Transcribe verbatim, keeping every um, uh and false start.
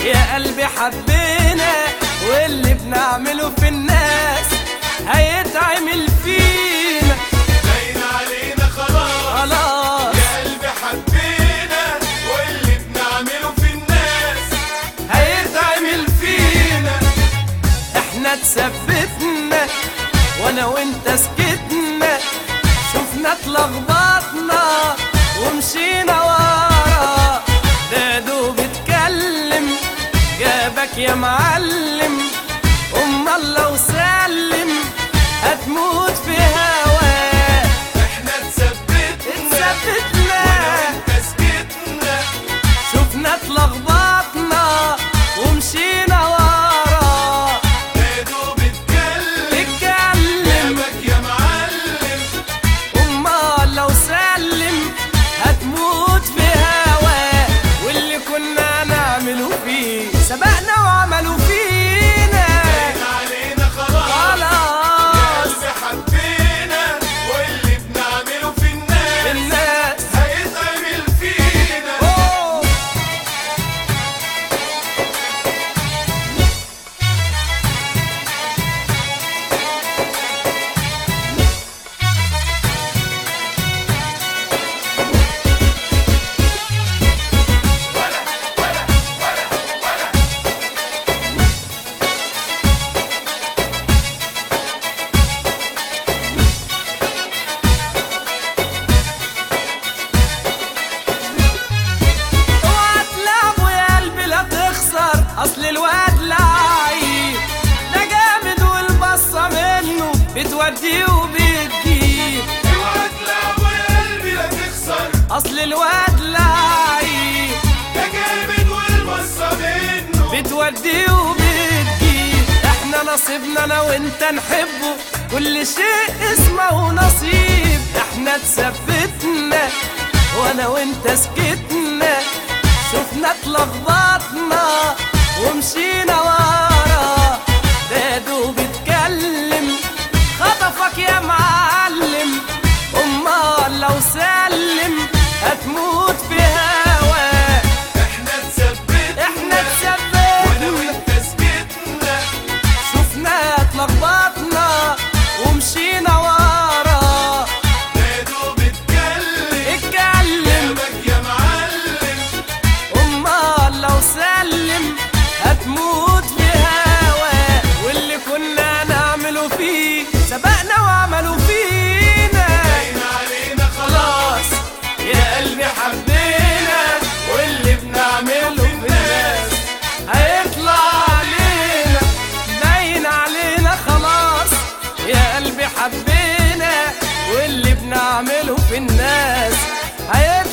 يا قلبي حبينا واللي بنعمله في الناس هيتعمل فينا. باين علينا خلاص خلاص يا قلبي حبينا واللي بنعمله في الناس هيتعمل فينا. احنا اتثبتنا وانا وانت سكتنا، شفنا اتلخبطنا ومشينا ورا. ده دوب اتكلم جابك يا معلم، امال لو سلم هتموت في هواه. احنا اتثبتنا اتثبتنا وانا وانت سكتنا، شفنا اتلخبطنا ومشينا ورا. يا دوب اتكلم اتكلم جابك يا معلم، امال لو سلم هتموت في هواه. واللي كنا نعمله فيه سبقنا وعملوا فينا. باين علينا خلاص خلاص يا قلبي حبينا واللي بنعمله في الناس الناس هيتعمل فينا. أوه. اوعى تلعبوا يا قلبي لا تخسر، اصل الواد لعيب ده جامد والبصه منه بتوديه وبتجيب. اوعى تلعبوا يا قلبي لا تخسر، اصل الواد لعيب ده جامد والبصة منه بتوديه وبتجيب. احنا نصيبنا انا وانت نحبه، كل شيء اسمه نصيب. احنا اتثبتنا وانا وانت سكتنا، شفنا اتلخبطنا ومشينا ورا. ده دوب اتكلم خطفك يا معلم، امال لو سلم هتموت في هواه. احنا اتثبتنا احنا وانا اتثبتنا وانت سكتنا، شفنا اتلخبطنا ومشينا ورا. يا دوب اتكلم اتكلم جابك يا معلم، امال لو سلم هتموت في هواه. واللي كنا نعمله فيه سبقنا وعملوا فينا. باين علينا خلاص يا قلبي حبينا واللي بنعمله في الناس هيطلع علينا. باين علينا خلاص يا قلبي حبينا واللي بنعمله في الناس هيطلع